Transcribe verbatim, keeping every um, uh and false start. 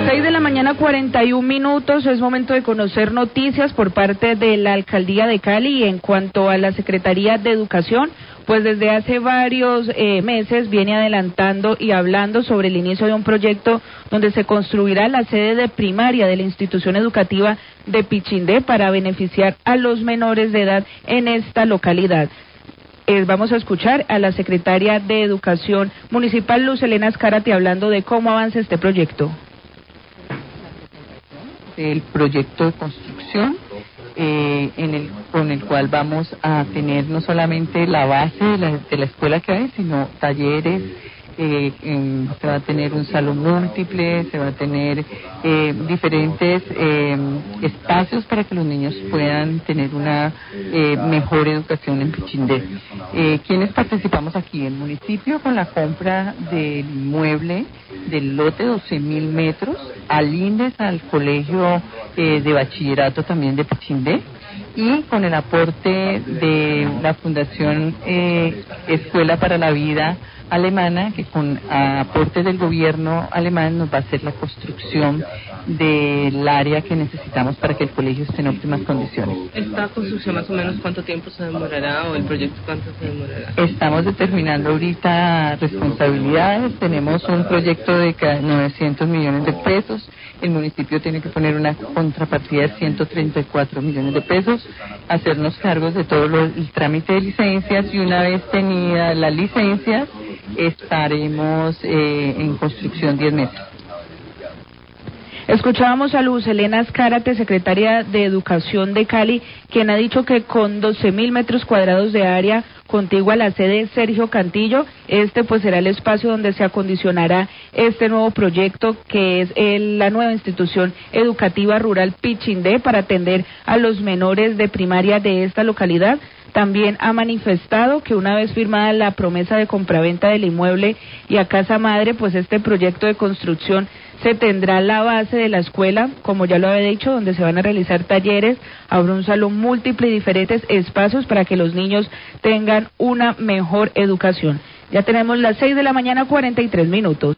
seis de la mañana, cuarenta y un minutos, es momento de conocer noticias por parte de la Alcaldía de Cali. En cuanto a la Secretaría de Educación, pues desde hace varios eh, meses viene adelantando y hablando sobre el inicio de un proyecto donde se construirá la sede de primaria de la institución educativa de Pichindé para beneficiar a los menores de edad en esta localidad. Eh, vamos a escuchar a la secretaria de Educación Municipal, Luz Helena Azcárate, hablando de cómo avanza este proyecto. El proyecto de construcción eh, en el, con el cual vamos a tener no solamente la base de la, de la escuela que hay, sino talleres, eh, en, se va a tener un salón múltiple, se va a tener eh, diferentes eh, espacios para que los niños puedan tener una eh, mejor educación en Pichindé. Eh, ¿Quiénes participamos aquí? El municipio con la compra del inmueble del lote doce mil metros, al INDES, al colegio eh, de bachillerato también de Pichindé, y con el aporte de la Fundación eh, Escuela para la Vida alemana, que con aporte del gobierno alemán nos va a hacer la construcción del área que necesitamos para que el colegio esté en óptimas condiciones. ¿Esta construcción más o menos cuánto tiempo se demorará o el proyecto cuánto se demorará? Estamos determinando ahorita responsabilidades, tenemos un proyecto de novecientos millones de pesos, el municipio tiene que poner una contrapartida de ciento treinta y cuatro millones de pesos, hacernos cargos de todo lo, el trámite de licencias, y una vez tenidas las licencias estaremos eh, en construcción diez meses. Escuchábamos a Luz Helena Azcárate, secretaria de Educación de Cali, quien ha dicho que con doce mil metros cuadrados de área contigua a la sede Sergio Cantillo, este pues será el espacio donde se acondicionará este nuevo proyecto, que es el, la nueva institución educativa rural Pichindé, para atender a los menores de primaria de esta localidad. También ha manifestado que una vez firmada la promesa de compraventa del inmueble y a casa madre, pues este proyecto de construcción se tendrá la base de la escuela, como ya lo había dicho, donde se van a realizar talleres, habrá un salón múltiple y diferentes espacios para que los niños tengan una mejor educación. Ya tenemos las seis de la mañana, cuarenta y tres minutos.